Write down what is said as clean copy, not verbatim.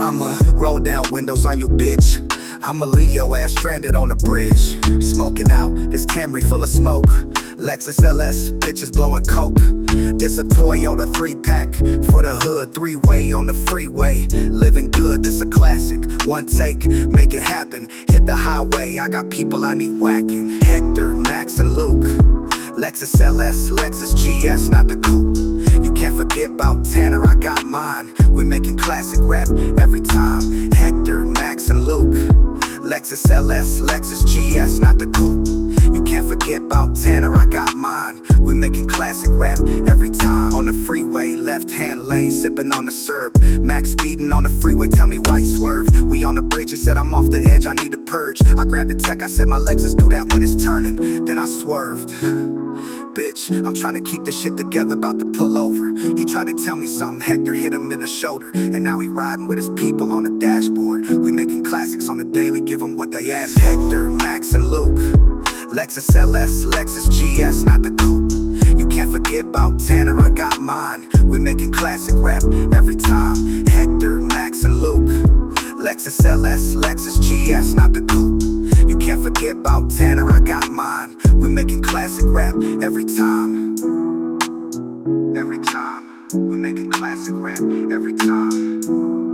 I'ma roll down windows on you, bitch. I'ma leave your ass stranded on the bridge. Smoking out, this Camry full of smoke. Lexus LS, bitches blowing coke. This a Toyota 3-pack for the hood, 3-way on the freeway. Living good, this a classic. One take, make it happen. Hit the highway, I got people I need whacking. Hector, Max, and Luke. Lexus LS, Lexus GS, not the coupe. You can't forget about Tanner, I got mine. We making classic rap every time. Hector, Max, and Luke. Lexus LS, Lexus GS, not the coupe. You can't forget about Tanner, I got mine. We making classic rap every time. On the freeway, left hand lane, sipping on the syrup. Max speeding on the freeway, tell me why you swerve. We on the bridge, and said I'm off the edge, I need to purge. I grabbed the tech, I said my Lexus do that when it's turning. Then I swerved. Bitch, I'm trying to keep this shit together, about to pull over. He tried to tell me something, Hector hit him in the shoulder. And now he riding with his people on the dashboard. We making classics on the daily, give them what they ask. Hector, Max, and Luke. Lexus LS, Lexus GS, not the coupe. You can't forget about Tanner, I got mine. We making classic rap every time. Hector, Max, and Luke. Lexus LS, Lexus GS, not the coupe. You can't forget about Tanner, I got mine. We making classic rap every time. Every time. We making classic rap every time.